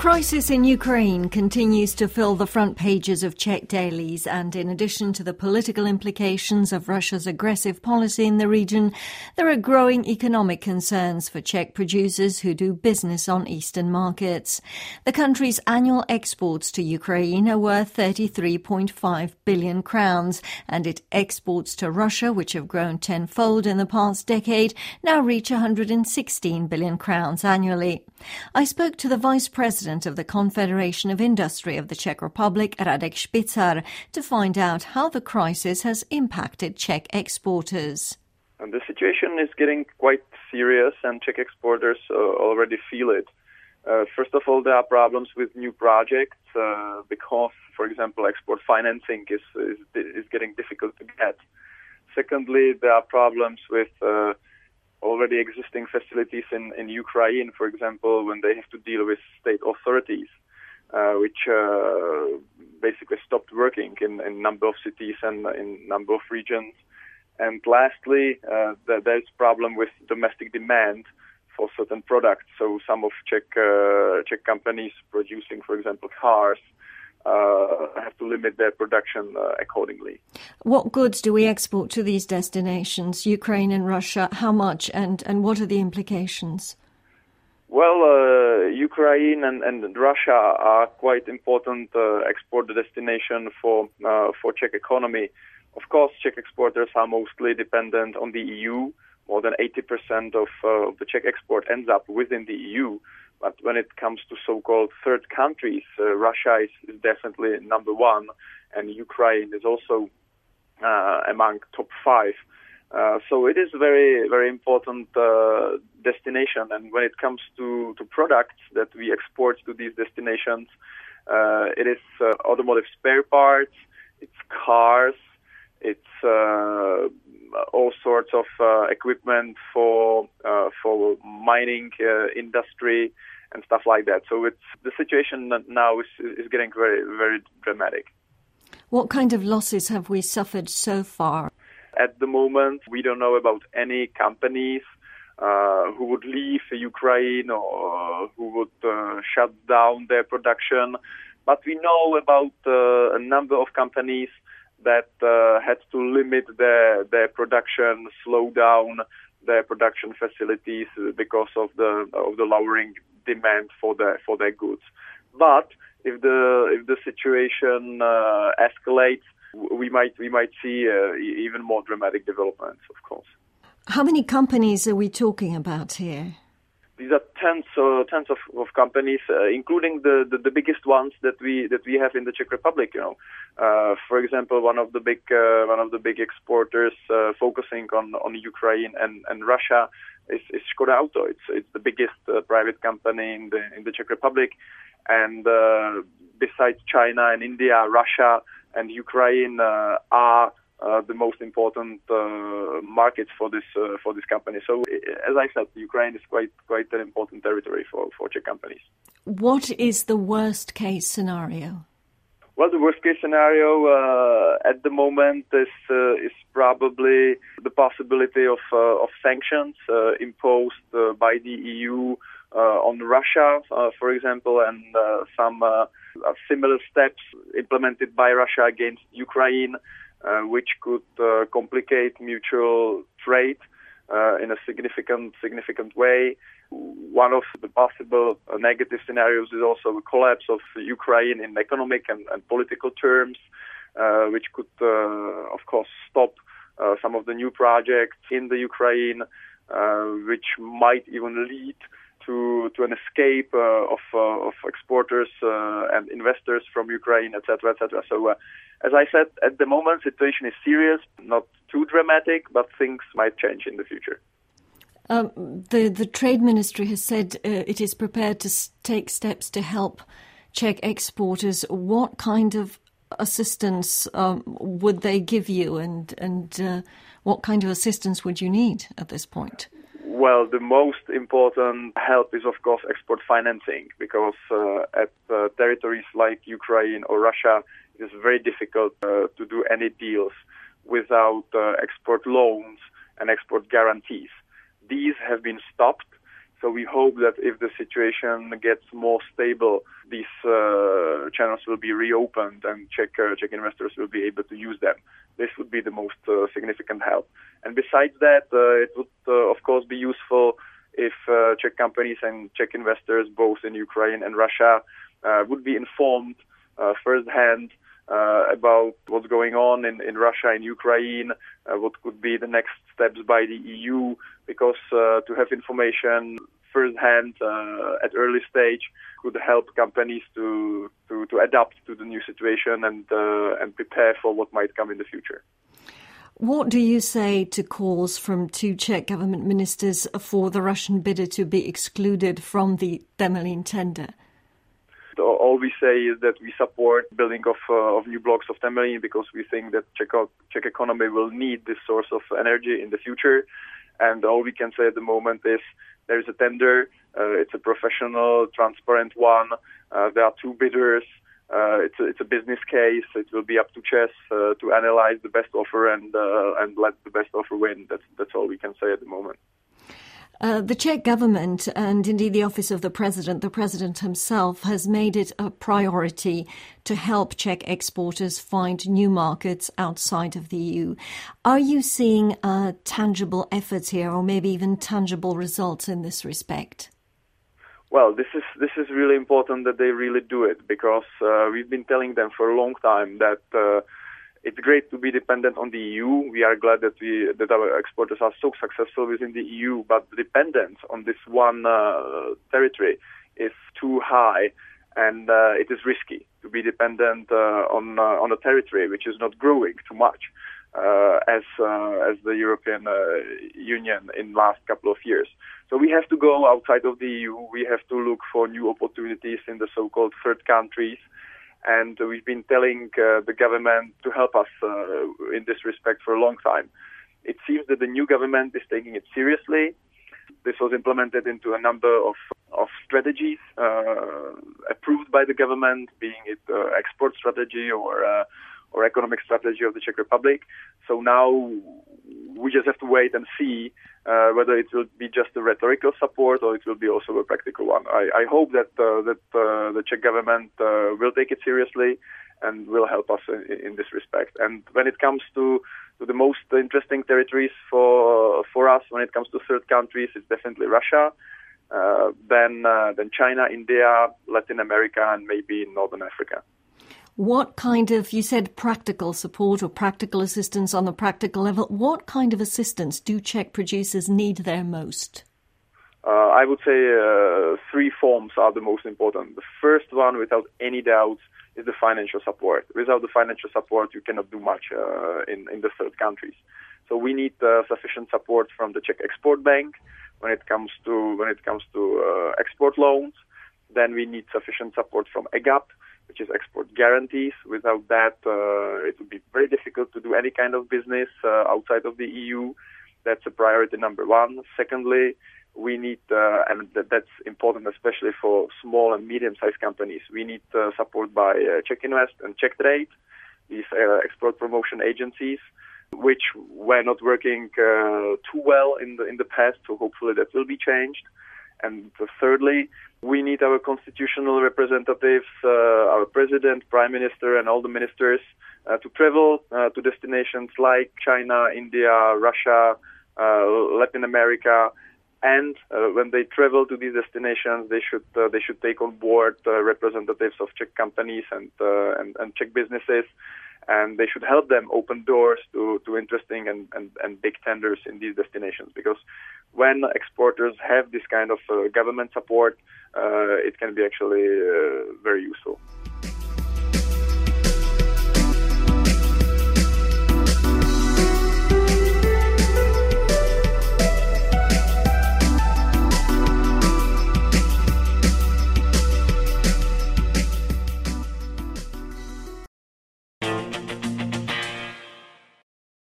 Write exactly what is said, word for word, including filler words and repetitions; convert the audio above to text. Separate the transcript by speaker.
Speaker 1: crisis in Ukraine continues to fill the front pages of Czech dailies, and in addition to the political implications of Russia's aggressive policy in the region, there are growing economic concerns for Czech producers who do business on eastern markets. The country's annual exports to Ukraine are worth thirty-three point five billion crowns, and its exports to Russia, which have grown tenfold in the past decade, now reach one hundred sixteen billion crowns annually. I spoke to the Vice President of the Confederation of Industry of the Czech Republic, Radek Špicar, to find out how the crisis has impacted Czech exporters.
Speaker 2: And the situation is getting quite serious, and Czech exporters uh, already feel it. Uh, first of all, there are problems with new projects uh, because, for example, export financing is, is is getting difficult to get. Secondly, there are problems with uh, already existing facilities in, in Ukraine, for example, when they have to deal with state authorities, uh, which uh, basically stopped working in a number of cities and in number of regions. And lastly, uh, there's a problem with domestic demand for certain products. So some of Czech, uh, Czech companies producing, for example, cars, Uh, have to limit their production uh, accordingly.
Speaker 1: What goods do we export to these destinations, Ukraine and Russia? How much, and, and what are the implications?
Speaker 2: Well, uh, Ukraine and, and Russia are quite important uh, export destination for uh, for Czech economy. Of course, Czech exporters are mostly dependent on the E U. More than eighty percent of uh, the Czech export ends up within the E U. But when it comes to so-called third countries, uh, Russia is, is definitely number one, and Ukraine is also uh, among top five. Uh, so it is a very, very important uh, destination. And when it comes to, to products that we export to these destinations, uh, it is uh, automotive spare parts, it's cars, it's uh, all sorts of uh, equipment for uh, for mining uh, industry and stuff like that. So it's the situation now is is getting very, very dramatic.
Speaker 1: What kind of losses have we suffered so far?
Speaker 2: At the moment, we don't know about any companies uh, who would leave Ukraine or who would uh, shut down their production. But we know about uh, a number of companies that uh, had to limit their their production, slow down their production facilities because of the of the lowering demand for their for their goods. But if the if the situation uh, escalates, we might we might see uh, even more dramatic developments, of course.
Speaker 1: How many companies are we talking about here?
Speaker 2: These are tens, uh, tens of, of companies, uh, including the, the, the biggest ones that we that we have in the Czech Republic. You know, uh, for example, one of the big uh, one of the big exporters uh, focusing on, on Ukraine and, and Russia is, is Škoda Auto. It's it's the biggest uh, private company in the in the Czech Republic, and uh, besides China and India, Russia and Ukraine uh, are Uh, the most important uh, markets for this uh, for this company. So, as I said, Ukraine is quite quite an important territory for, for Czech companies.
Speaker 1: What is the worst case scenario?
Speaker 2: Well, the worst case scenario uh, at the moment is uh, is probably the possibility of uh, of sanctions uh, imposed uh, by the E U uh, on Russia, uh, for example, and uh, some uh, similar steps implemented by Russia against Ukraine. Uh, which could uh, complicate mutual trade uh, in a significant significant way. One of the possible uh, negative scenarios is also a collapse of Ukraine in economic and, and political terms, uh, which could, uh, of course, stop uh, some of the new projects in the Ukraine, uh, which might even lead to to an escape uh, of uh, of exporters uh, and investors from Ukraine, et cetera, et cetera. So, uh, as I said, at the moment, situation is serious, not too dramatic, but things might change in the future.
Speaker 1: Um, the the Trade Ministry has said uh, it is prepared to s- take steps to help Czech exporters. What kind of assistance um, would they give you, and and uh, what kind of assistance would you need at this point?
Speaker 2: Well, the most important help is, of course, export financing, because uh, at uh, territories like Ukraine or Russia, it is very difficult uh, to do any deals without uh, export loans and export guarantees. These have been stopped, so So we hope that if the situation gets more stable, these uh, channels will be reopened and Czech, uh, Czech investors will be able to use them. This would be the most uh, significant help. And besides that, uh, it would, uh, of course, be useful if uh, Czech companies and Czech investors, both in Ukraine and Russia, uh, would be informed uh, firsthand uh, about what's going on in, in Russia and Ukraine, uh, what could be the next steps by the E U, because uh, to have information firsthand uh, at early stage could help companies to, to, to adapt to the new situation and, uh, and prepare for what might come in the future.
Speaker 1: What do you say to calls from two Czech government ministers for the Russian bidder to be excluded from the Temelín tender?
Speaker 2: All we say is that we support building of, uh, of new blocks of Temelín because we think that Czech, Czech economy will need this source of energy in the future. And all we can say at the moment is there is a tender. Uh, it's a professional, transparent one. Uh, there are two bidders. Uh, it's, a, it's a business case. It will be up to ČEZ uh, to analyze the best offer and uh, and let the best offer win. That's that's all we can say at the moment.
Speaker 1: Uh, the Czech government and indeed the office of the president, the president himself, has made it a priority to help Czech exporters find new markets outside of the E U. Are you seeing uh, tangible efforts here, or maybe even tangible results in this respect?
Speaker 2: Well, this is this is really important that they really do it, because uh, we've been telling them for a long time that uh, it's great to be dependent on the E U. We are glad that we that our exporters are so successful within the E U, but the dependence on this one uh, territory is too high, and uh, it is risky to be dependent uh, on uh, on a territory which is not growing too much uh, as uh, as the European uh, Union in last couple of years. So we have to go outside of the E U. We have to look for new opportunities in the so-called third countries. And we've been telling uh, the government to help us uh, in this respect for a long time. It seems that the new government is taking it seriously. This was implemented into a number of, of strategies uh, approved by the government, being it uh, export strategy or uh, or economic strategy of the Czech Republic. So now we just have to wait and see uh, whether it will be just a rhetorical support or it will be also a practical one. I, I hope that uh, that uh, the Czech government uh, will take it seriously and will help us in, in this respect. And when it comes to, to the most interesting territories for for us, when it comes to third countries, it's definitely Russia, uh, then uh, then China, India, Latin America, and maybe Northern Africa.
Speaker 1: What kind of, you said practical support or practical assistance on the practical level, what kind of assistance do Czech producers need there most?
Speaker 2: Uh, I would say uh, three forms are the most important. The first one, without any doubt, is the financial support. Without the financial support, you cannot do much uh, in, in the third countries. So we need uh, sufficient support from the Czech Export Bank when it comes to when it comes to uh, export loans. Then we need sufficient support from E G A P, which is export guarantees. Without that, uh, it would be very difficult to do any kind of business uh, outside of the E U. That's a priority number one. Secondly, we need, uh, and th- that's important especially for small and medium-sized companies, we need uh, support by uh, Czech Invest and Czech Trade, these uh, export promotion agencies, which were not working uh, too well in the in the past, so hopefully that will be changed. And uh, thirdly, we need our constitutional representatives, uh, our president, prime minister, and all the ministers uh, to travel uh, to destinations like China, India, Russia, uh, Latin America. And uh, when they travel to these destinations, they should uh, they should take on board uh, representatives of Czech companies and, uh, and and Czech businesses, and they should help them open doors to, to interesting and, and, and big tenders in these destinations. Because when exporters have this kind of uh, government support, uh, it can be actually uh, very useful.